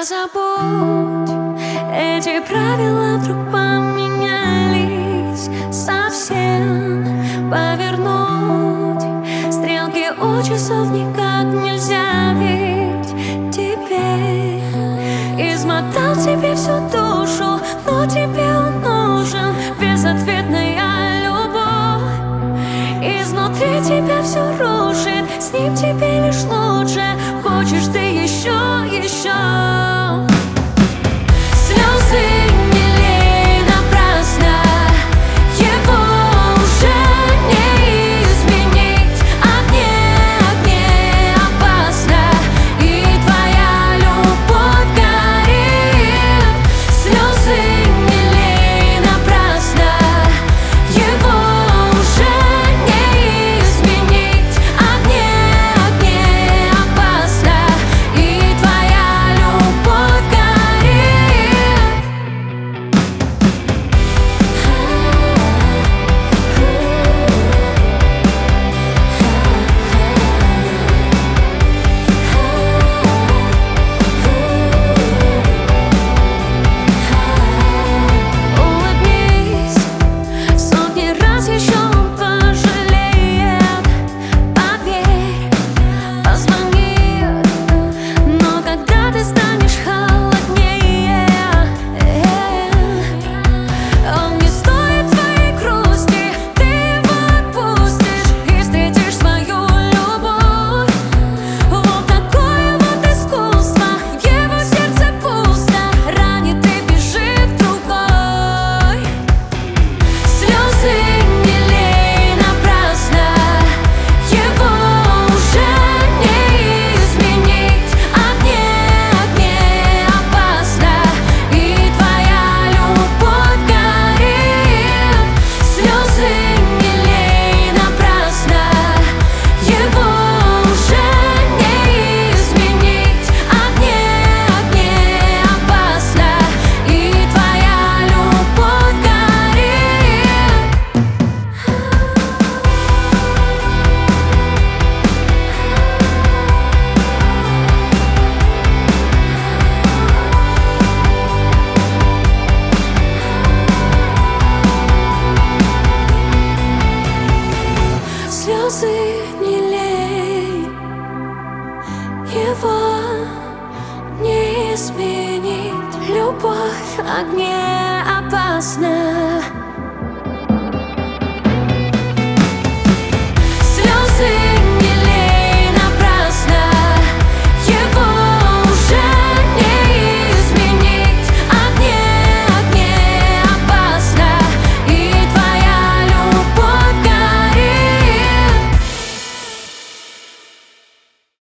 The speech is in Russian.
Пока забудь, эти правила вдруг поменялись совсем. Повернуть стрелки у часов никак нельзя, ведь теперь измотал тебе всю душу, но тебе он нужен. Безответная любовь изнутри тебя все рушит, с ним тебе лишь лучше. Хочешь ты еще, еще. Слезы не лей напрасно, его уже не изменить. Огне, огне опасно, и твоя любовь горит. Слезы не лей напрасно, его уже не изменить. Огне, огне опасно, и твоя любовь горит. Улыбнись, сотни раз еще он пожалеет. Поверь, позвонит, но когда ты станешь холоднее, он не стоит твоей грусти. Ты его отпустишь и встретишь свою любовь. Вот такое вот искусство, в его сердце пусто, ранит и бежит другой. Слезы не лей напрасно, его уже не изменить. Огне, огне опасно, и твоя любовь горит. Слезы не лей напрасно, его уже не изменить. Огне, огне опасно, и твоя любовь горит. Слезы не лей, его не изменить. Любовь огне опасна,